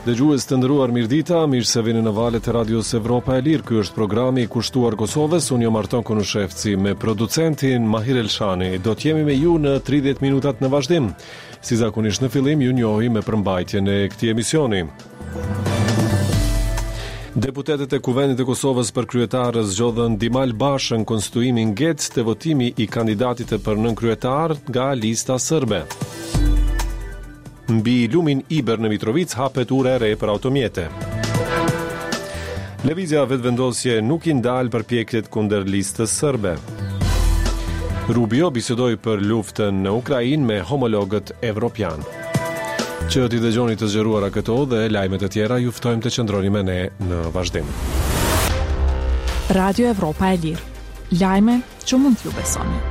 Dëgjues të nderuar, mirëdita, mirë se vini në valët e Radios Evropa e Lirë. Ky është programi i kushtuar Kosovës. Unë jam Arton Konushevci me producentin Mahir Elshani. Do të jemi me ju në 30 minutat në vazhdim. Si zakonisht në fillim, ju njohi me përmbajtjen e këtij emisioni. Deputetët e Kuvendit të Kosovës për kryetar zgjodhën Dimal Bashën konstituimin ngec të votimi i kandidatit të për nënkryetar nga lista serbe. Mbi lumin Iber në Mitrovic hapet ure e re për automjete. Lëvizja vetëvendosje nuk i ndal përpjekjet kundër listës serbe. Rubio bisedoi për luftën në Ukrainë me homologët evropian. Që t'i dëgjoni të zgjeruara këto dhe lajmet e tjera, ju ftojmë të qëndroni me ne në vazhdim. Radio Evropa e Lirë. Lajme që mund t'ju besoni.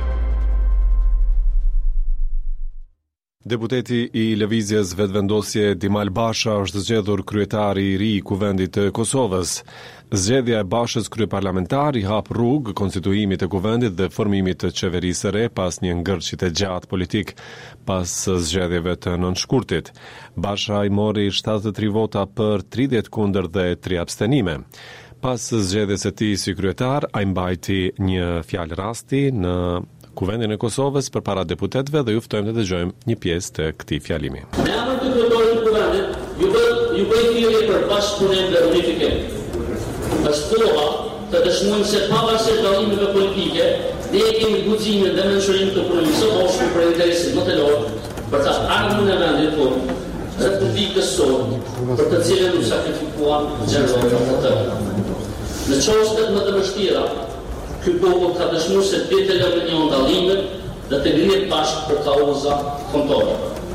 Deputeti i lëvizjes vetëvendosje Dimal Basha është zgjedhur kryetari i ri i Kuvendit të Kosovës. Zgjedhja e Bashës kryeparlamentar i hap rrugë konstituimit të kuvendit dhe formimit të qeverisë së re pas një ngërçit e gjatë politik pas zgjedhjeve të nënshkurtit. Basha i mori 73 vota për 30 kundër dhe 3 abstenime. Pas zgjedhjes së tij si kryetar, ai mbajti një fjalë rasti në Kuvendin e Kosovës përpara deputetëve dhe ju ftojmë të dëgjojmë një pjesë të këtij fjalimi. Në emër të kryetarëve të Kuvendit, ju bëj thirrje për bashkëpunim dhe unifikim. Bashkëpunova të dëshmojmë se pavarësisht dallimeve politike, ne kemi guximin dhe mençurinë të punojmë së bashku për interesin mëtëlor, për ta ardhmen e vendit tonë, Republikës sonë, për të cilën u sakrifikuan gjeneratat e tëra. Në çështjet më të vështira, ky popull ka dëshmuar se të eliminojë dallimet dhe të ngrihet bashkë për kauza kontore.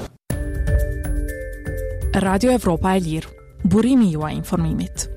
Radio Evropa e Lirë. Burimi juaj i informimit.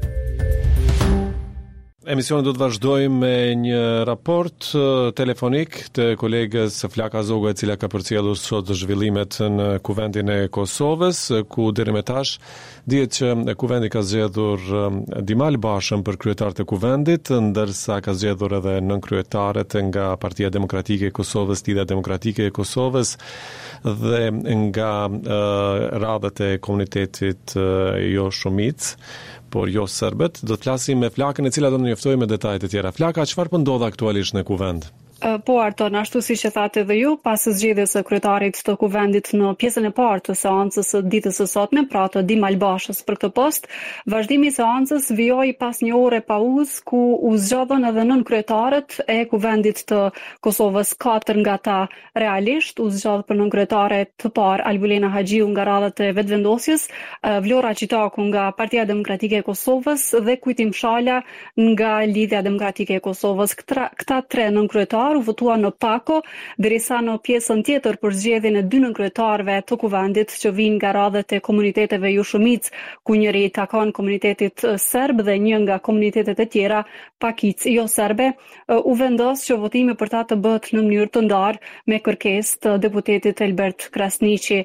Emisionin do të vazhdojmë me një raport telefonik të kolegës Flaka Zogu, e cila ka përcjellur sot zhvillimet në Kuvendin e Kosovës, ku deri më tash dihet që Kuvendi ka zgjedhur Dimal Bashën për kryetar të Kuvendit, ndërsa ka zgjedhur edhe nënkryetarët nga Partia Demokratike e Kosovës, Lidhja Demokratike e Kosovës dhe nga radhët e komunitetit jo shumic, por jo serbët. Do të flasim me Flakën, e cila do të njoftojë me detajet e tjera. Flaka, çfarë po ndodh aktualisht në Kuvend? Po, Arton, ashtu si që thatë edhe ju, pas zgjedhjes së kryetarit të Kuvendit në pjesën e parë të seancës së ditës së sotme, pra të Dimal Bashës për këtë post, vazhdimi i seancës vijoi pas një ore pauzë ku u zgjodhën edhe nënkryetarët e Kuvendit të Kosovës, 4 nga ta realisht. U zgjodh për nënkryetare të parë Albulena Haxhiu nga radhët e vetëvendosjes, Vlora Çitaku nga Partia Demokratike e Kosovës dhe Kujtim Shala nga Lidhja Demokratike e Kosovës. Këta 3 nënkryetarë u votua në pako, derisa në pjesën tjetër për zgjedhjen e 2 nënkryetarëve të Kuvendit që vijnë nga radhët e komuniteteve jo shumic, ku njëri i takon komunitetit serb dhe një nga komunitetet e tjera pakic jo serbe, u vendos që votimi për ta të bëhet në mënyrë të ndarë me kërkesë të deputetit Elbert Krasniqi.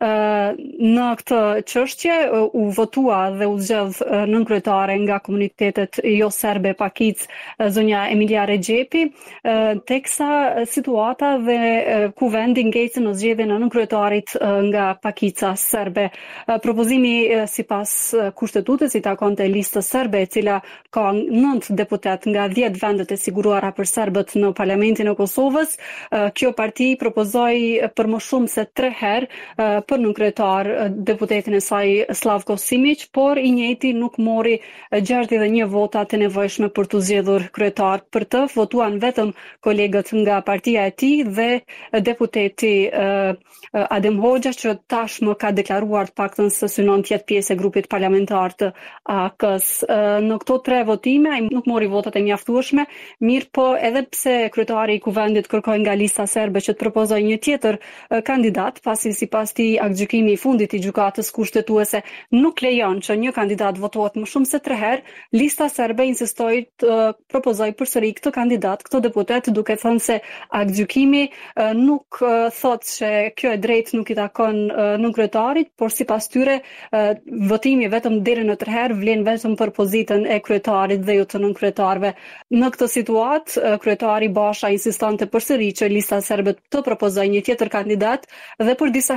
Në këtë çështje u votua dhe u zgjedh nënkryetare nga komunitetet jo serbe pakic zonja Emilia Rexhepi, teksa situata dhe Kuvendi ngecën në zgjedhjen e nënkryetarit nga pakica serbe. Propozimi sipas kushtetutës i takonte listës serbe, e cila ka 9 deputet nga 10 vendet e siguruara për serbët në Parlamentin e Kosovës. Kjo parti propozoi për më shumë se 3 herë për nënkryetar deputetin e saj Slavko Simić, por i njëjti nuk mori 61 vota të nevojshme për të zgjedhur kryetar. Për të votuan vetëm kolegët nga partia e tij dhe deputeti Adem Hoxha, që tashmë ka deklaruar të paktën se synon të jetë pjesë e grupit parlamentar të AK-s. Në këto 3 votime ai nuk mori votat e mjaftueshme, mirë po edhe pse kryetari i Kuvendit kërkoi nga lista serbe që të propozojë një tjetër kandidat, pasi sipas tij aktgjykimi i fundit i gjykatës kushtetuese nuk lejon që një kandidat votohet më shumë se 3 herë, lista serbe insistoi të propozojë përsëri këtë kandidat, këtë deputet, duke thënë se aktgjykimi nuk thotë se kjo e drejtë nuk i takon nënkryetarit, por sipas tyre votimi vetëm deri në 3 herë vlen vetëm për pozitën e kryetarit dhe jo të nënkryetarëve. Në këtë situatë, kryetari Basha insistonte përsëri që lista serbe të propozojë një tjetër kandidat dhe për disa herë me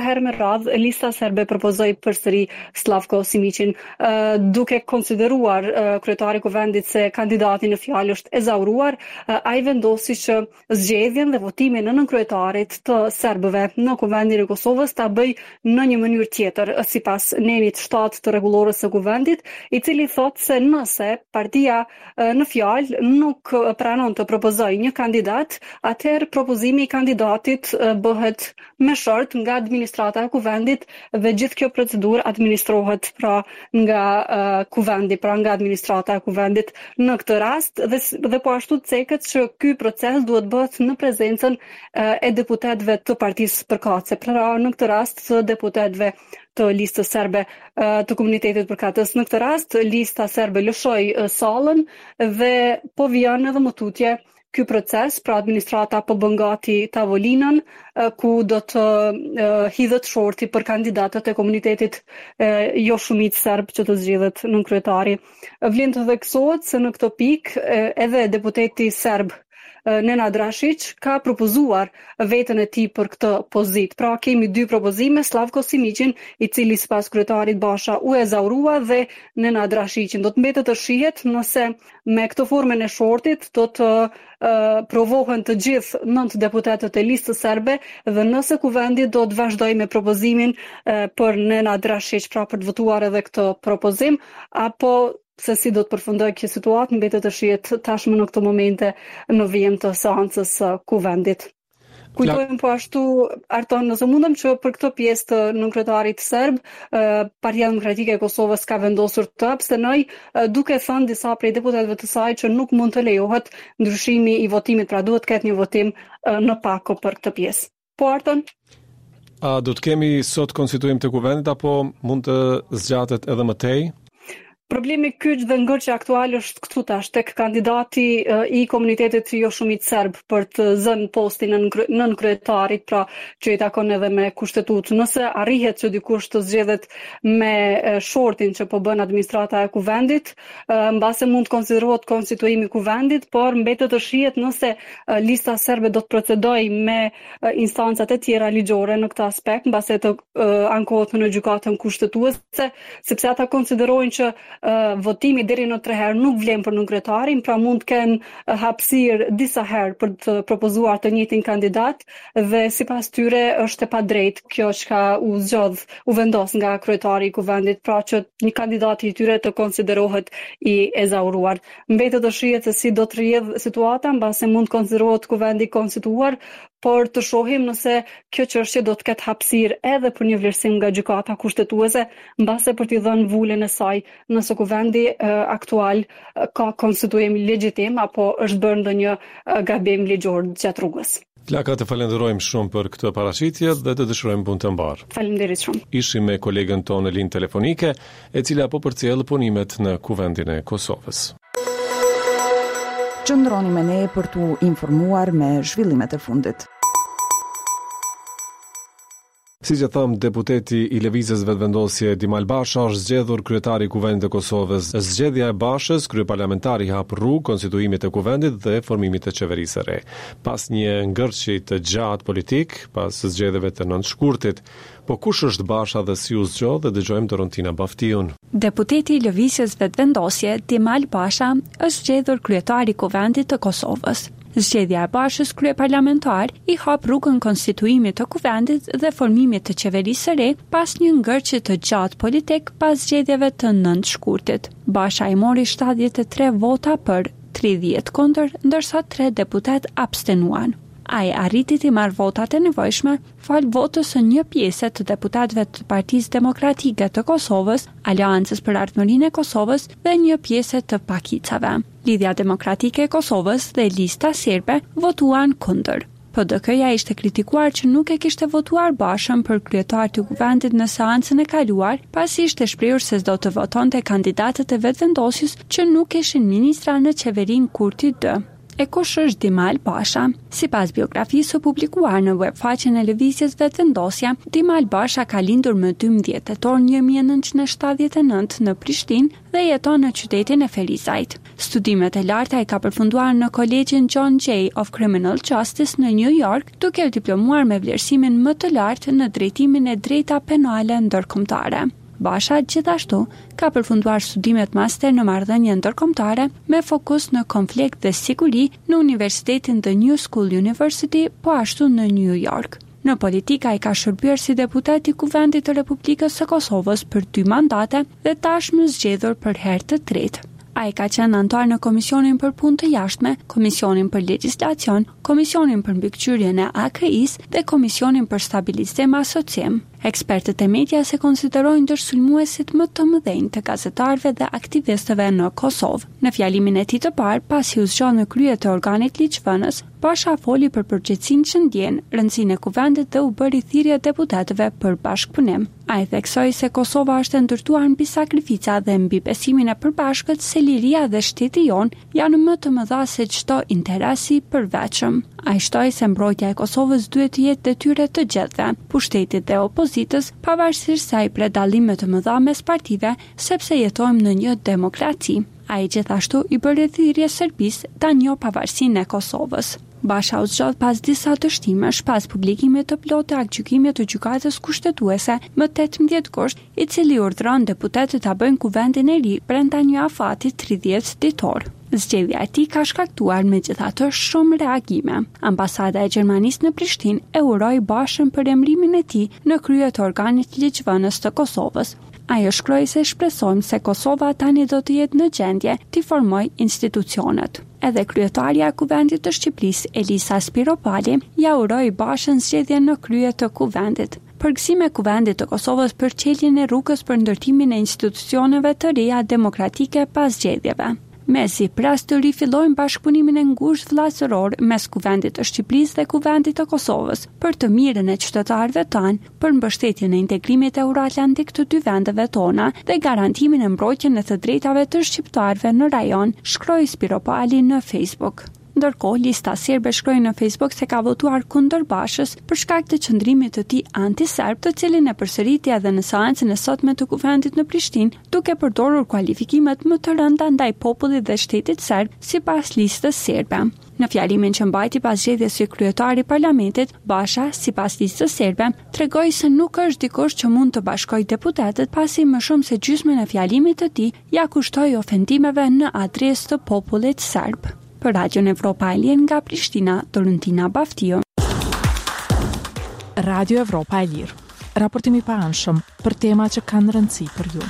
radhë lista serbe propozoi përsëri Slavko Simićin, duke konsideruar kryetari i kuvendit se kandidati në fjalë është ezauruar, ai vendosi që zgjedhjen dhe votimin në nënkryetarit të serbëve në kuvendin e Kosovës ta bëj në një mënyrë tjetër, sipas nenit 7 të rregullorës së kuvendit, i cili thotë se nëse partia në fjalë nuk pranon të propozojë një kandidat, atëherë propozimi i kandidatit bëhet me short nga administrata e kuvendit dhe gjithë kjo procedurë administrohet pra nga kuvendi, pra nga administrata e kuvendit në këtë rast dhe po ashtu ceket që ky proces duhet bëhet në prezencën e deputetëve të partisë përkatëse, pra në këtë rast të deputetëve të listës serbe të komunitetit përkatës. Në këtë rast, lista serbe lëshoi sallën dhe po vjen edhe më tutje ky proces, pra administrata po bën gati tavolinën ku do të hidhet shorti për kandidatët e komunitetit jo shumicë serb që të zgjidhet nënkryetari. Vlen të theksohet se në këtë pikë edhe deputeti serb Nenad Rashić ka propozuar veten e tij për këtë pozitë. Pra kemi dy propozime, Slavko Simićin, i cili sipas kryetarit Basha u ezaurua dhe Nenad Rashićin. Do të mbetet të shihet nëse me këtë formën e shortit do të provohen të gjithë 9 deputetët e listës serbe dhe nëse kuvendi do të vazhdojë me propozimin për Nenad Rashić, pra për të votuar edhe këtë propozim, apo se si do të përfundoj kjo situatë, mbetet të shihet tashmë në këto momente në vijim të seancës së kuvendit. Kujtojmë po ashtu, Arton, nëse mundem që për këtë pjesë të nënkryetarit serb, Partia Demokratike e Kosovës ka vendosur të abstenoj, duke thënë disa prej deputetëve të saj që nuk mund të lejohet ndryshimi i votimit, pra duhet ketë një votim në pako për këtë pjesë. Po, Arton? A do të kemi sot konstituim të kuvendit apo mund të zgjatet edhe më tej? Problemi kyç dhe ngërçi aktual është këtu tash tek kandidati i komunitetit jo shumicë serb për të zënë postin e nënkryetarit, pra që i takon edhe me kushtetutë. Nëse arrihet që dikush të zgjedhet me shortin që po bën administrata e kuvendit, mbase mund të konsiderohet konstituimi i kuvendit, por mbetet të shihet nëse lista serbe do të procedojë me instancat e tjera ligjore në këtë aspekt, mbase të ankohet në gjykatën kushtetuese, sepse ata konsiderojnë që votimi deri në 3 herë nuk vlen për nënkryetarin, pra mund të kenë hapësirë disa herë për të propozuar të njëjtin kandidat dhe sipas tyre është e padrejtë kjo çka u vendos nga kryetari i kuvendit, pra që një kandidat i tyre të konsiderohet i ezauruar. Mbetet të shihet se si do të rrjedh situata, mbase mund të konsiderohet kuvendi konstituar, por të shohim nëse kjo çështje do të ketë hapësirë edhe për një vlerësim nga gjykata kushtetuese, mbase për t'i dhënë vulën e saj nëse kuvendi aktual ka konstituim legjitim apo është bërë ndonjë gabim ligjor gjatë rrugës. Flaka, të falenderojmë shumë për këtë paraqitje dhe të dëshirojmë punë të mbarë. Faleminderit shumë. Ishim me kolegen tonë në linë telefonike, e cila po përcjell punimet në kuvendin e Kosovës. Qëndroni me ne për t'u informuar me zhvillimet e fundit. Si që thamë, deputeti i Lëvizjes Vetëvendosje Dimal Basha është zgjedhur kryetari i kuvendit të Kosovës. Zgjedhja e Bashës, kryeparlamentari hap rrugë konstituimit të kuvendit dhe formimit të qeverisë së re. Pas një ngërçi të gjatë politik, pas zgjedhjeve të 9 shkurtit, po kush është Basha dhe si u zgjodh, dhe dëgjojmë Dorontina Baftiun. Deputeti i Lëvizjes Vetëvendosje Dimal Basha është zgjedhur kryetari i kuvendit të Kosovës. Zgjedhja e Bashës kryeparlamentar i hap rrugën konstituimit të kuvendit dhe formimit të qeverisë së re pas një ngërçi të gjatë politik pas zgjedhjeve të 9 shkurtit. Basha i mori 73 vota për, 30 kundër, ndërsa 3 deputet abstenuan. Ai arriti të marrë votat e nevojshme fal votës së një pjese të deputatëve të Partisë Demokratike të Kosovës, Aleancës për Ardhmërinë e Kosovës dhe një pjese të pakicave. Lidhja Demokratike e Kosovës dhe lista serbe votuan kundër. PDK-ja ishte kritikuar që nuk e kishte votuar Bashën për kryetar të kuvendit në seancën e kaluar, pasi ishte shprehur se do të votonte kandidatët e vetëvendosjes që nuk ishin ministra në qeverinë Kurti 2. e kush është Dimal Basha. Sipas biografisë së publikuar në webfaqen e lëvizjes Vetëvendosja, Dimal Basha ka lindur më 12 tetor 1979 në Prishtinë dhe jeton në qytetin e Ferizajt. Studimet e larta i ka përfunduar në Kolegjin John Jay of Criminal Justice në New York, duke u diplomuar me vlerësimin më të lartë në drejtimin e drejta penale ndërkombëtare. Basha gjithashtu ka përfunduar studimet master në marrëdhënie ndërkombëtare me fokus në konflikt dhe siguri në Universitetin The New School University, po ashtu në New York. Në politika i ka shërbyer si deputet i Kuvendit të Republikës së Kosovës për 2 mandate dhe tashmë zgjedhur për herë të tretë. Ai ka qenë antar në Komisionin për Punë të Jashtme, Komisionin për Legjislacion, Komisionin për Mbikëqyrjen e AKI-s dhe Komisionin për Stabilizim Asociem. Ekspertët e medias e konsiderojnë ndër sulmuesit më të mëdhenj të gazetarëve dhe aktivistëve në Kosovë. Në fjalimin e tij të parë, pasi u zgjon në krye të organit ligjvënës, Basha foli për përgjegjësinë që ndjen, rëndësinë e kuvendit dhe u bëri thirrje deputetëve për bashkëpunim. Ai theksoi se Kosova është e ndërtuar mbi sakrifica dhe mbi besimin e përbashkët se liria dhe shteti jon janë më të mëdha se çdo interes i përveçëm. Ai shtoi se mbrojtja e Kosovës duhet të jetë detyrë të gjithëve, pushtetit dhe opozitës, pavarësisht se ai pret dallime të mëdha mes partive, sepse jetojmë në një demokraci. Ai gjithashtu i bëri thirrje Serbisë ta njohë pavarësinë e Kosovës. Basha u zgjodh pas disa dështimesh pas publikimit të plotë të aktgjykimit të gjykatës kushtetuese më 18 gusht, i cili urdhëron deputetët ta bëjnë kuvendin e ri brenda një afati 30 ditor. Zgjedhja e tij ka shkaktuar megjithatë shumë reagime. Ambasada e Gjermanisë në Prishtinë e uroi Bashën për emërimin e tij në krye të organit ligjvënës të Kosovës. Ajo shkroi se shpresojmë se Kosova tani do të jetë në gjendje të formojë institucionet. Edhe kryetarja e Kuvendit të Shqipërisë, Elisa Spiropali, ja uroi Bashën zgjedhjen në krye të Kuvendit. Përgëzimi i Kuvendit të Kosovës për çeljen e rrugës për ndërtimin e institucioneve të reja demokratike pas zgjedhjeve. Mesi pras të rifillojnë bashkëpunimin e ngushtë vllazëror mes Kuvendit të Shqipërisë dhe Kuvendit të Kosovës për të mirën e qytetarëve tanë, për mbështetjen e integrimit euroatlantik të dy vendeve tona dhe garantimin e mbrojtjen e të drejtave të shqiptarëve në rajon, shkroi Spiropali në Facebook. Ndërkohë, lista serbe shkroi në Facebook se ka votuar kundër Bashës për shkak të qëndrimit të tij anti-serb, të cilin e përsëriti edhe në seancën e sotme të Kuvendit në Prishtinë, duke përdorur kualifikimet më të rënda ndaj popullit dhe shtetit serb sipas listës serbe. Në fjalimin që mbajti pas zgjedhjes së kryetarit parlamentit, Basha, sipas listës serbe, tregoi se nuk është dikush që mund të bashkojë deputetët, pasi më shumë se gjysmën e fjalimit të tij ja kushtoi ofendimeve në adresë të popullit serb. Për Radion Evropa e Lirë nga Prishtina, Dorentina Baftio. Radio Evropa e Lirë. Raportimi i paanshëm për tema që kanë rëndësi për ju.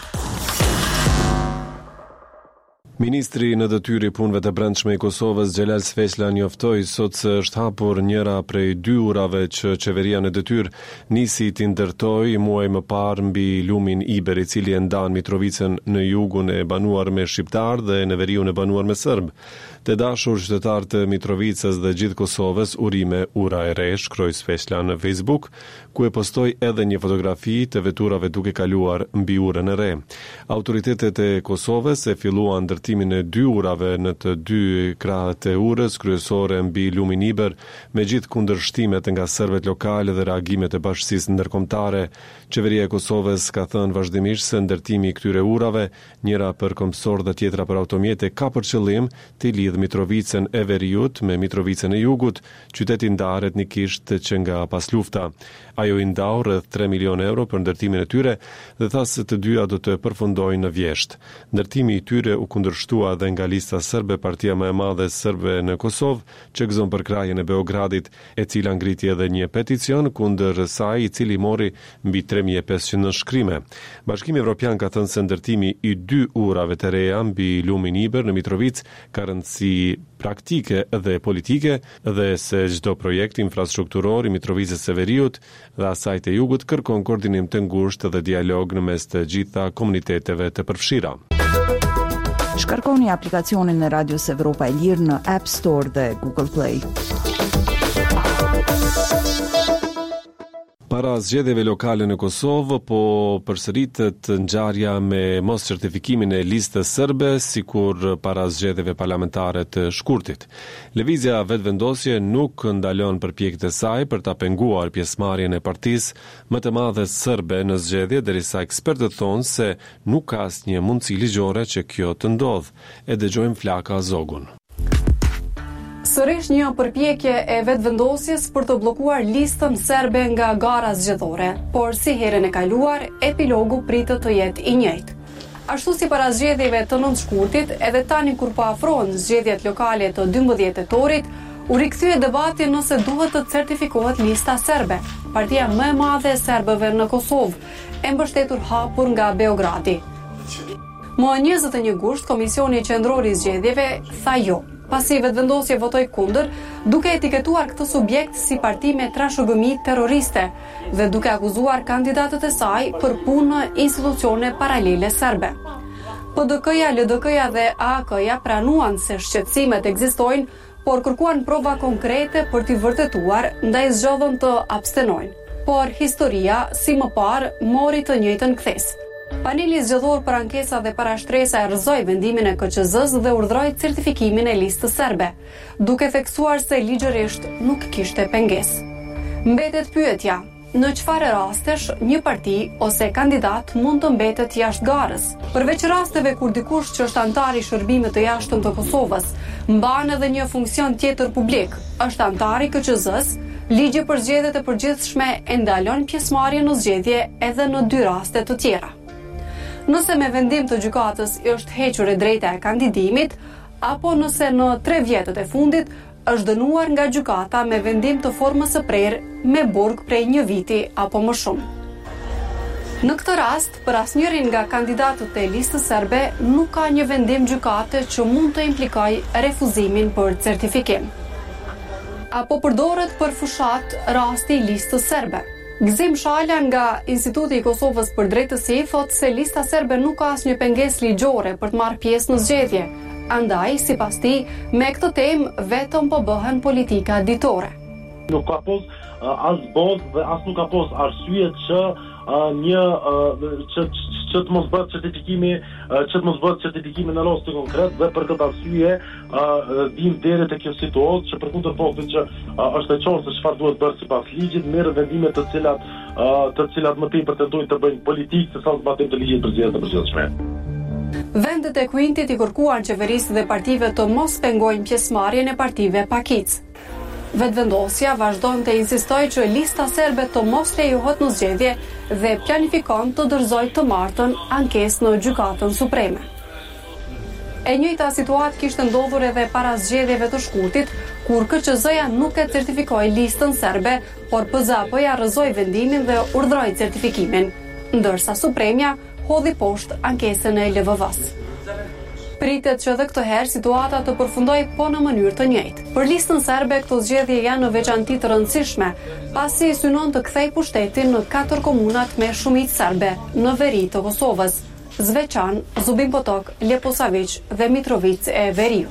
Ministri në detyrë i punëve të brendshme i Kosovës, Xhelal Sveçla, njoftoi sot se është hapur njëra prej 2 urave që qeveria në detyrë nisi t'i ndërtojë muaj më parë mbi lumin Iber, i cili e ndan Mitrovicën në jugun e banuar me shqiptar dhe në veriun e banuar me serb. Të dashur qytetarë të Mitrovicës dhe gjithë Kosovës, urime ura e re, shkroi Sveçla në Facebook, ku e postoi edhe një fotografi të veturave duke kaluar mbi urën e re. Autoritetet e Kosovës e filluan ndërtimin e 2 urave në të 2 krahët e urës kryesore mbi lumin Iber, me gjithë kundërshtimet nga serbët lokale dhe reagimet e bashkësisë ndërkombëtare. Qeveria e Kosovës ka thënë vazhdimisht se ndërtimi i këtyre urave, njëra për kombësor dhe tjetra për automjete, ka për qëllim të lidhë Mitrovicën e Veriut me Mitrovicën e Jugut, qyteti ndar etnikisht që nga pas lufta. Ajo i ndau rreth 3 milionë euro për ndërtimin e tyre dhe tha se të dyja do të përfundojnë në vjesht. Ndërtimi i tyre u kundërshtua dhe nga lista serbe, partia më e madhe serbe në Kosovë, që gëzon për krahjen e Beogradit, e cila ngriti edhe një peticion kundër saj, i cili mori mbi 3500 nënshkrime. Bashkimi Evropian ka thënë se ndërtimi i 2 urave të reja mbi lumin Iber në Mitrovicë ka rëndësi praktike dhe politike dhe se çdo projekt infrastrukturor i Mitrovicës së Veriut dhe asaj të Jugut kërkon koordinim të ngushtë dhe dialog në mes të gjitha komuniteteve të përfshira. Shkarkoni aplikacionin e Radios Evropa e Lirë në App Store dhe Google Play. Para zgjedhjeve lokale në Kosovë, po përsëritet ngjarja me mos certifikimin e listës serbe, sikur para zgjedhjeve parlamentare të shkurtit. Lëvizja Vetëvendosje nuk ndalon përpjekjet e saj për ta penguar pjesëmarrjen e partisë më të madhe serbe në zgjedhje, derisa ekspertët thonë se nuk ka asnjë mundësi ligjore që kjo të ndodhë. E dëgjojmë Flaka Zogun. Sërish një përpjekje e vetëvendosjes për të bllokuar listën serbe nga gara zgjedhore, por si herën e kaluar, epilogu pritet të jetë i njëjtë. Ashtu si para zgjedhjeve të nëntëshkurtit, edhe tani kur po afrohen zgjedhjet lokale të 12 tetorit, u rikthye debati nëse duhet të certifikohet lista serbe, partia më e madhe e serbëve në Kosovë, e mbështetur hapur nga Beogradi. Më 21 gusht, Komisioni Qendror i Zgjedhjeve tha jo, pasi Vetëvendosje votoi kundër, duke etiketuar këtë subjekt si parti me trashëgëmi terroriste dhe duke akuzuar kandidatët e saj për punë në institucione paralele serbe. PDK-ja, LDK-ja dhe AAK-ja pranuan se shqetësimet ekzistojnë, por kërkuan prova konkrete për t'i vërtetuar, ndaj zgjodhën të abstenojnë. Por historia, si më parë, mori të njëjtën kthes. Paneli zgjedhor për ankesa dhe parashtresa e rrëzoi vendimin e KQZ-s dhe urdhëroi certifikimin e listës serbe, duke theksuar se ligjërisht nuk kishte pengesë. Mbetet pyetja, në çfarë rastesh një parti ose kandidat mund të mbetet jashtë garës? Përveç rasteve kur dikush që është antar i shërbimit të jashtëm të Kosovës, mban edhe një funksion tjetër publik, është antar i KQZ-s, ligji për zgjedhjet e përgjithshme e ndalon pjesëmarrjen në zgjedhje edhe në 2 raste të tjera. Nëse me vendim të gjykatës është hequr e drejta e kandidimit, apo nëse në 3 vjetët e fundit është dënuar nga gjykata me vendim të formës së prerë me burg prej 1 viti apo më shumë. Në këtë rast, për asnjërin nga kandidatët e listës serbe nuk ka një vendim gjykate që mund të implikojë refuzimin për certifikim. Apo përdoret për fushat rasti i listës serbe. Gzim Shala nga Instituti i Kosovës për Drejtësi thotë se lista serbe nuk ka asnjë pengesë ligjore për të marrë pjesë në zgjedhje. Andaj, sipas tij, me këtë temë vetëm po bëhen politika ditore. Nuk ka pos as bod dhe as nuk ka pos arsye që që të mos bëhet certifikimi në rast të konkret dhe për këtë arsye vim deri te kjo situatë që përkundër faktit që është e qartë se çfarë duhet bërë sipas ligjit, merr vendime të cilat më tepër tentojnë të bëjnë politikë se sa zbatim të ligjit për zgjedhjet e përgjithshme. Vendet e Kuintit i kërkuan qeverisë dhe partive të mos pengojnë pjesëmarrjen e partive pakicë. Vetëvendosja vazhdon të insistoj që lista serbe të mos lejohet në zgjedhje dhe planifikon të dorëzojë të martën ankesë në Gjykatën Supreme. E njëjta situatë kishte ndodhur edhe para zgjedhjeve të shkurtit, kur KQZ-ja nuk e certifikoi listën serbe, por PZAP-ja rrëzoi vendimin dhe urdhëroi certifikimin, ndërsa Supremja hodhi poshtë ankesën e LVV-s. Pritet që edhe këtë herë situata të përfundojë po në mënyrë të njëjtë. Për listën serbe këto zgjedhje janë në veçanti të rëndësishme, pasi synon të kthejë pushtetin në 4 komunat me shumicë serbe në veri të Kosovës: Zveçan, Zubin Potok, Leposavić dhe Mitrovica e Veriut.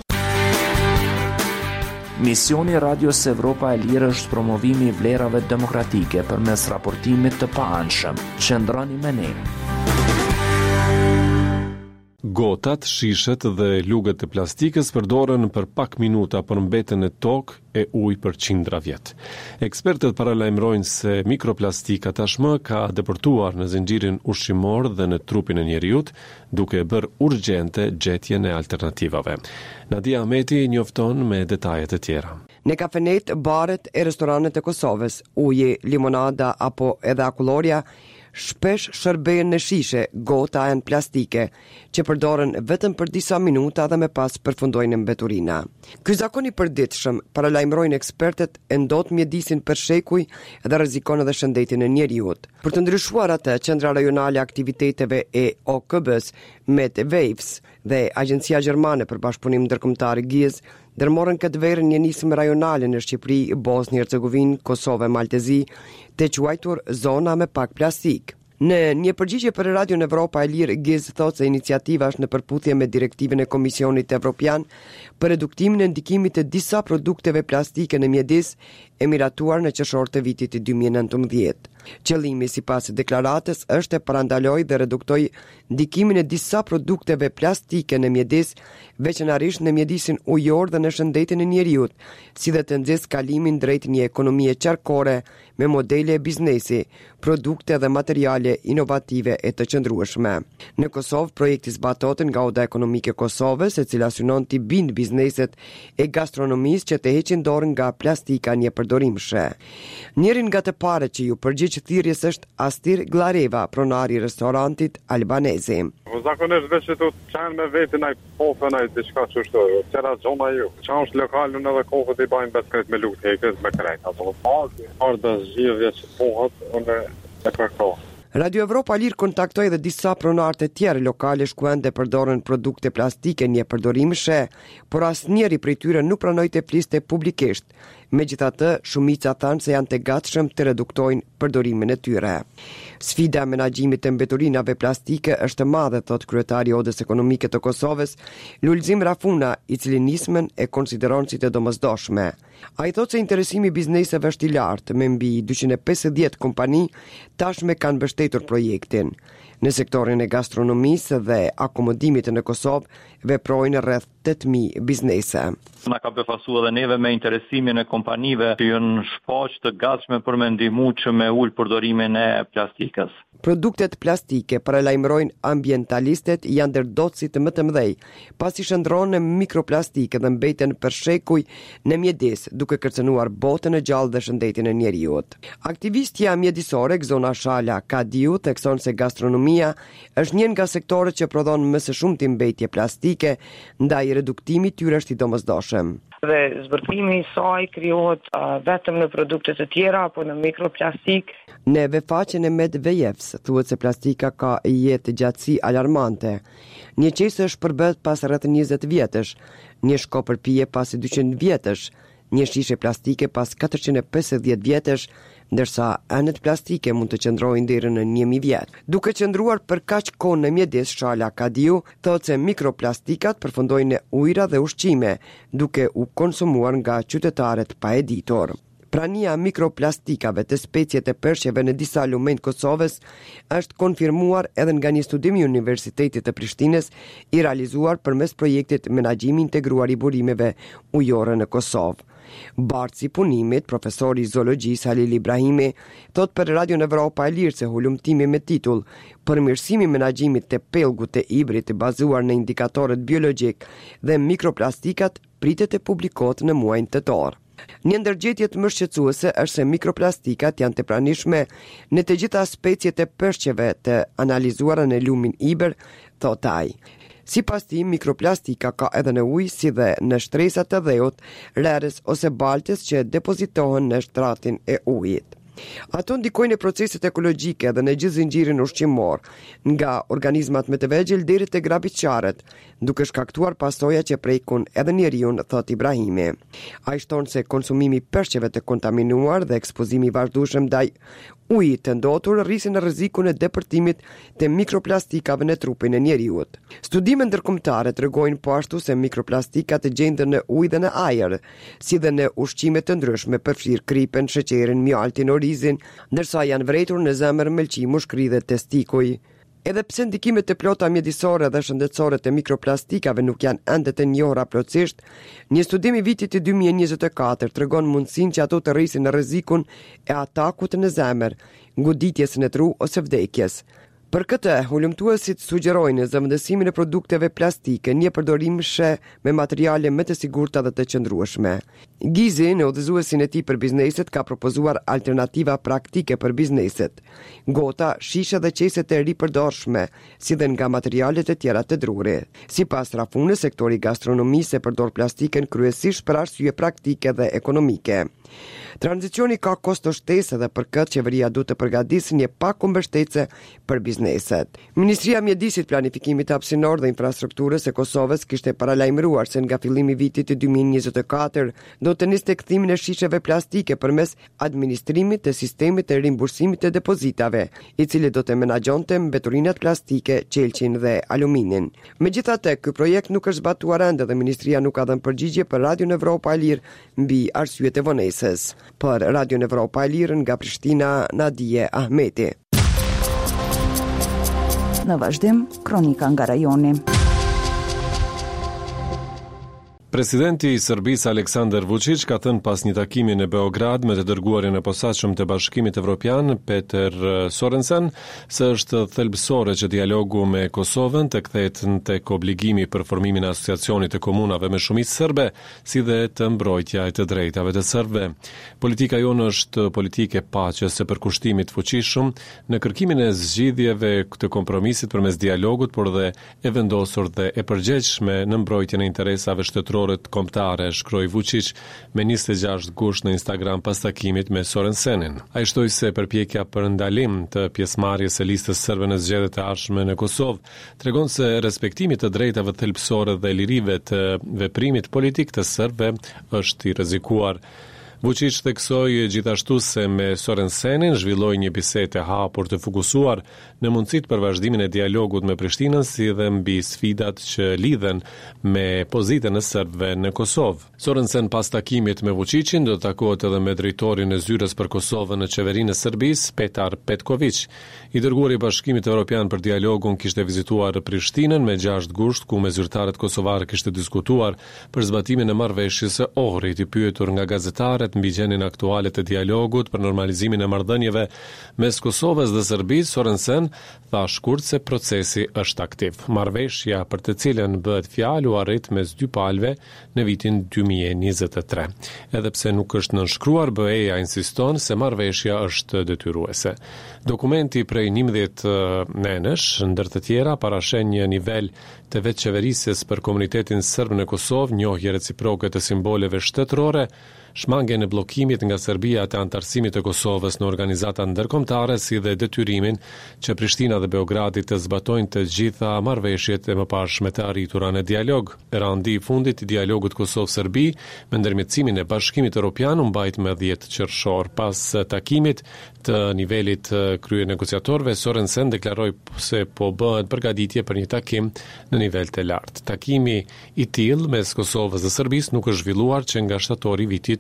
Misioni Radios Evropa e Lirë është promovimi i vlerave demokratike përmes raportimit të paanshëm. Qëndroni me ne. Gotat, shishet dhe lugët e plastikës përdoren për pak minuta për mbeten e tokë e ujë për qindra vjet. Ekspertët paralajmërojnë se mikroplastika tashmë ka depërtuar në zinxhirin ushqimor dhe në trupin e njerëzit, duke bërë urgjente gjetjen e alternativave. Nadia Ahmeti njofton me detajet e tjera. Në kafenet, baret e restoranet e Kosovës, uji, limonada apo edhe akullorja shpesh shërben në shishe, gota e në plastike, që përdoren vetëm për disa minuta dhe me pas përfundojnë në mbeturina. Ky zakon i përditshëm, paralajmërojnë ekspertet, e ndot mjedisin për shekuj dhe rrezikon edhe shëndetin e njeriut. Për të ndryshuar atë, Qendra Rajonale e Aktiviteteve e OKB-s, Medwaves dhe Agjencia Gjermane për Bashkëpunim Ndërkombëtar GIZ dërmorën këtë verë një nismë rajonale në Shqipëri, Bosnjë Hercegovinë, Kosovë, Maltezi, të quajtur zona me pak plastik. Në një përgjigje për Radion Evropa e Lirë, GIZ thotë se iniciativa është në përputhje me direktivën e Komisionit Evropian për reduktimin e ndikimit të disa produkteve plastike në mjedis, e miratuar në qershor të vitit 2019. Qëllimi sipas deklaratës është të parandalojë dhe reduktoj ndikimin e disa produkteve plastike në mjedis, veçanërisht në mjedisin ujor dhe në shëndetin e njeriut, si dhe të nxjerrë kalimin drejt një ekonomie qarkore me modele biznesi, produkte dhe materiale inovative e të qëndrueshme. Në Kosovë, projekti zbatohet nga Oda Ekonomike e Kosovës, e cila synon të bindë bizneset e gastronomisë që të heqin dorë nga plastika një përdorimshme. Njërin nga të parët që ju përgjigj thirrjes është Astir Glareva, pronari i restorantit albanezi. Zakonisht veç që të qenë me vetin ai kofën ai diçka çështë, çera zona ju. Çka është lokalun edhe kofët i bajnë beskret me lukë hekës me krejt. Ato ardha zgjidhje që pohat unë e kërkoj. Radio Evropa Lir kontaktoi edhe disa pronarë të tjerë lokale shkuende përdoren produkte plastike një përdorimshme, por asnjëri prej tyre nuk pranoi të fliste publikisht. Megjithatë, shumica thanë se janë të gatshëm të reduktojnë përdorimin e tyre. Sfida e menaxhimit të mbeturinave plastike është e madhe, thot kryetari i Odës Ekonomike të Kosovës, Lulzim Rafuna, i cili nismën e konsideron si të domosdoshme. Ai thotë se interesimi i bizneseve është i lartë, me mbi 250 kompani tashme kanë mbështetur projektin. Në sektorin e gastronomisë dhe akomodimit në Kosovë veprojnë rreth 8.000 biznese. Na ka befasu edhe neve me interesimin e kompanive që janë shfaq të gatshme për me ndihmu që me ul përdorimin e plastikës. Produktet plastike, paralajmërojnë ambientalistët, janë ndër dotësit më të mëdhej, pasi shndrohen në mikroplastike dhe mbeten për shekuj në mjedis, duke kërcënuar botën e gjallë dhe shëndetin e njeriut. Aktivistja mjedisore Gzona Shala Kadiu thekson se gastronomia është një nga sektorët që prodhon më së shumti mbetje plastike, ndaj reduktimi tyre është i domosdoshëm. Dhe zbërthimi i saj krijohet vetëm në produkte të tjera apo në mikroplastik. Në vefaqen e Medvejevs thuhet se plastika ka jetë gjatësi alarmante. Një qesë është përbët pas rreth 20 vjetësh, një shkopër pije pas 200 vjetësh, një shishe plastike pas 450 vjetësh, ndërsa anet plastike mund të qëndrojnë deri në 1000 vjet. Duke qëndruar për kaq kohë në mjedis, Shala Kadiu thotë se mikroplastikat përfundojnë në ujëra dhe ushqime, duke u konsumuar nga qytetarët pa e ditur. Prania mikroplastikave të speciet e peshqeve në disa lumen të Kosovës është konfirmuar edhe nga një studim i Universitetit të Prishtinës i realizuar përmes projektit Menaxhimi integruar i burimeve ujore në Kosovë. Bartësi punimit, profesori i zoologjisë Halil Ibrahimi, thot për Radio Evropa e Lirë se hulumtimi me titull Përmirësimi i menaxhimit të pellgut të ibrit të bazuar në indikatorët biologjik dhe mikroplastikat pritet të publikohet në muajin tetor. Një ndër gjetjet më shqetësuese është se mikroplastikat janë të pranishme në të gjitha speciet e peshqeve të analizuara në lumin iber, thot ai. Sipas tij, mikroplastika ka edhe në ujë si dhe në shtresat të dheut, rrerës ose baltës që depozitohen në shtratin e ujit. Ato ndikojnë në proceset ekologjike dhe në gjithë zinxhirin ushqimor, nga organizmat më të vegjël deri te grabiçarët, duke shkaktuar pasoja që prekun edhe njeriun, thot Ibrahimi. Ai shton se konsumimi i peshqeve të kontaminuar dhe ekspozimi i vazhdueshëm ndaj ujit të ndotur rrisin rrezikun e depërtimit të mikroplastikave në trupin e njeriut. Studime ndërkombëtare tregojnë po ashtu se mikroplastikat gjenden në ujë dhe në ajër, si dhe në ushqime të ndryshme, përfshirë kripen, sheqerin, mjaltin, orizin, ndërsa janë vretur në zemër, melqi, mushkëri dhe testikuj. Edhe pse ndikimet e plota mjedisore dhe shëndetësore të mikroplastikave nuk janë ende të njohura plotësisht, një studim i vitit 2024 tregon mundësinë që ato të rrisin në rrezikun e atakut në zemër, goditjes në tru ose vdekjes. Për këtë, hulumtuesit sugjerojnë zëvendësimin e produkteve plastike, një përdorimshme me materiale më të sigurta dhe të qëndrueshme. Gizi, në udhëzuesin e tij për bizneset, ka propozuar alternativa praktike për bizneset. Gota, shishe dhe qeset e ripërdorshme, si dhe nga materialet e tjera të druri. Sipas Rafunës, sektori gastronomisë përdor plastiken kryesisht për arsye praktike dhe ekonomike. Tranzicioni ka kosto shtesë dhe për këtë qeveria duhet të përgatisë një paku mbështetëse për bizneset. Ministria e Mjedisit, Planifikimit Hapësinor dhe Infrastrukturës e Kosovës kishte paralajmëruar se nga fillimi i vitit 2024 do të nisë kthyimin e shisheve plastike përmes administrimit të sistemit të rimbursimit të depozitave, i cili do të menaxhonte mbeturinat plastike, qelçin dhe aluminin. Megjithatë, ky projekt nuk është zbatuar ende dhe ministria nuk ka dhënë përgjigje për Radio Evropa e Lirë mbi arsyet e vonesës. Francës. Për Radion Evropa e Lirë nga Prishtina, Nadije Ahmeti. Në vazhdim, kronika nga rajoni. Presidenti i Serbisë Aleksandar Vučić ka thënë pas një takimi në Beograd me të dërguarin e posaçëm të Bashkimit Evropian, Peter Sorensen, se është thelbësore që dialogu me Kosovën të kthehet tek obligimi për formimin e asociacionit të komunave me shumicë serbe, si dhe të mbrojtja e të drejtave të serbëve. Politika jonë është politike paqes së përkushtimit fuqishëm në kërkimin e zgjidhjeve të kompromisit përmes dialogut, por dhe e vendosur dhe e përgjegjshme në mbrojtjen e interesave shtetërore kombëtare, shkroi Vučić me 26 gusht në Instagram pas takimit me Sorensenin. Ai shtoi se përpjekja për ndalim të pjesëmarrjes së listës serbe në zgjedhjet e ardhshme në Kosovë tregon se respektimi të drejtave thelbësore dhe lirive të veprimit politik të serbëve është i rrezikuar. Vučić theksoi gjithashtu se me Sorensenin zhvilloi një bisedë e hapur të fokusuar në mundësitë për vazhdimin e dialogut me Prishtinën, si dhe mbi sfidat që lidhen me pozitën e serbëve në Kosovë. Sorensen pas takimit me Vučićin do të takohet edhe me drejtorin e zyrës për Kosovën në qeverinë e Serbisë, Petar Petković. I dërguari i Bashkimit Evropian për dialogun kishte vizituar Prishtinën me 6 gusht, ku me zyrtarët kosovarë kishte diskutuar për zbatimin e marrëveshjes së Ohrit. I pyetur nga gazetarët mbi gjendjen aktuale të dialogut për normalizimin e marrëdhënieve mes Kosovës dhe Serbisë, Sorensen tha shkurt se procesi është aktiv. Marrëveshja për të cilën bëhet fjalë u arrit mes dy palëve në vitin 2023. Edhe pse nuk është nënshkruar, BE-ja insiston se marrëveshja është detyruese. Dokumenti prej 11 nënësh, ndër të tjera, parashen një nivel të vetëqeverisjes për komunitetin serb në Kosovë, njohje reciproke të simboleve shtetërore, shmangjen e bllokimit nga Serbia të antarësimit të Kosovës në organizata ndërkombëtare, si dhe detyrimin që Prishtina dhe Beogradi të zbatojnë të gjitha marrëveshjet e mëparshme të arritura në dialog. Randi i fundit i dialogut Kosovë-Serbi me ndërmjetësimin e Bashkimit Evropian u mbajt me 10 qershor. Pas takimit të nivelit krye negociatorëve, Sorensen deklaroi se po bëhet përgatitje për një takim në nivel të lartë. Takimi i tillë mes Kosovës dhe Serbisë nuk është zhvilluar që nga shtatori i vitit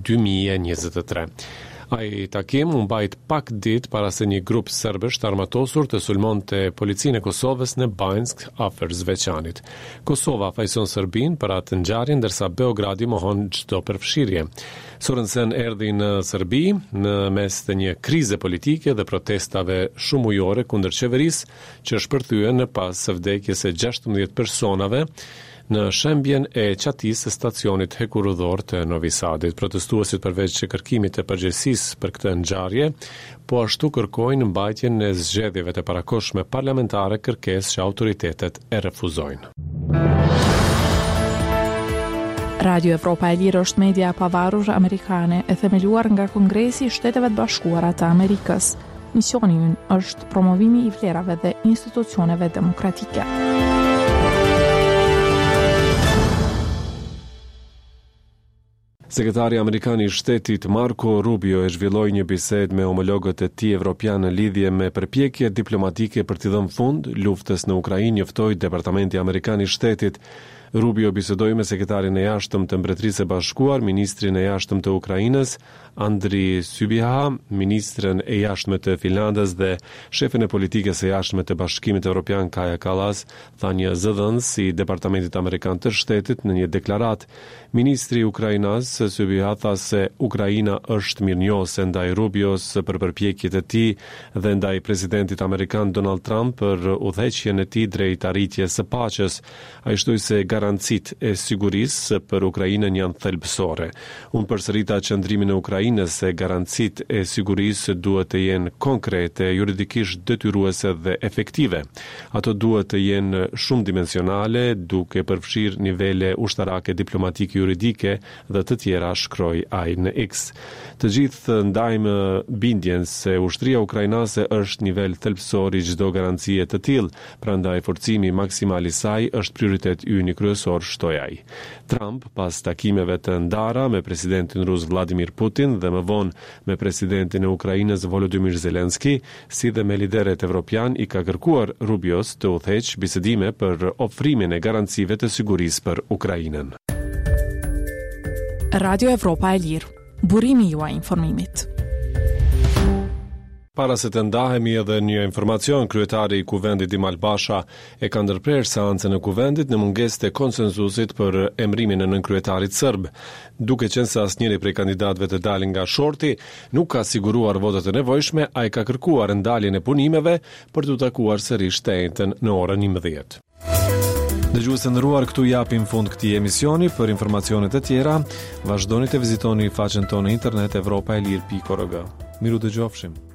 2023. Ai takim u mbajt pak ditë para se një grup serbësh të armatosur të sulmonte policinë e Kosovës në Banjsk afër Zveçanit. Kosova fajson Serbinë për atë ngjarje, ndërsa Beogradi mohon çdo përfshirje. Sorensen erdhi në Serbi në mes të një krize politike dhe protestave shumë ujore kundër qeverisë që shpërthyen në pas së vdekjes së 16 personave në shembjen e qatisë së stacionit hekurudhor të Novi Sadit. Protestuesit përveç që kërkimit të përgjegjësisë për këtë ngjarje, po ashtu kërkojnë mbajtjen e zgjedhjeve të parakohshme parlamentare, kërkesë që autoritetet e refuzojnë. Radio Evropa e Lirë është media e pavarur amerikane e themeluar nga Kongresi i Shteteve të Bashkuara të Amerikës. Misioni i ynë është promovimi i vlerave dhe institucioneve demokratike. Sekretari amerikan i shtetit Marco Rubio e zhvilloi një bisedë me homologët e tij evropian në lidhje me përpjekjet diplomatike për t'i dhënë fund luftës në Ukrainë, njoftoi Departamenti Amerikan i Shtetit. Rubio bisedoi me sekretarin e jashtëm të Mbretërisë së Bashkuar, ministrin e jashtëm të Ukrainës, Andriy Sybiha, ministren e jashtme të Finlandës dhe shefin e politikës së jashtme të Bashkimit Evropian Kaja Kallas, tha një zëdhënës i Departamentit Amerikan të Shtetit në një deklaratë. Ministri ukrainas Sybiha tha se Ukraina është mirënjohëse ndaj Rubios për përpjekjet e tij dhe ndaj presidentit amerikan Donald Trump për udhëheqjen e tij drejt arritjes së paqes. Ai shtoi se garancitë e sigurisë për Ukrainën janë thelbësore. Unë përsërita qëndrimin e Ukrainës se garancitë e sigurisë duhet të jenë konkrete, juridikisht detyruese dhe efektive. Ato duhet të jenë shumë dimensionale, duke përfshirë nivele ushtarake, diplomatike, juridike dhe të tjera, shkroi ai në X. Të gjithë ndajmë bindjen se ushtria ukrainase është nivel thelbësor i çdo garancie të tillë, prandaj forcimi maksimal i saj është prioritet ynë kryesor, shtoi ai. Trump, pas takimeve të ndara me presidentin rus Vladimir Putin dhe më vonë me presidentin e Ukrainës Volodymyr Zelenski, si dhe me liderët evropian, i ka kërkuar Rubios të udhëheqë bisedime për ofrimin e garancive të sigurisë për Ukrainën. Radio Evropa e Lirë. burimi juaj informimit. Para se të ndahemi edhe një informacion, kryetari i kuvendit Dimal Basha e ka ndërprer seancën e kuvendit në mungesë të konsensusit për emrimin e nënkryetarit serb. Duke qenë se asnjëri prej kandidatëve të dalin nga shorti, nuk ka siguruar votat e nevojshme, ai ka kërkuar ndaljen e punimeve për të takuar sërish të njëjtën në orën 11. Dëgjues të nderuar, këtu japim fund këtij emisioni. Për informacione të tjera, vazhdoni të vizitoni faqen tonë në internet evropaelir.org. Miru dëgjofshim.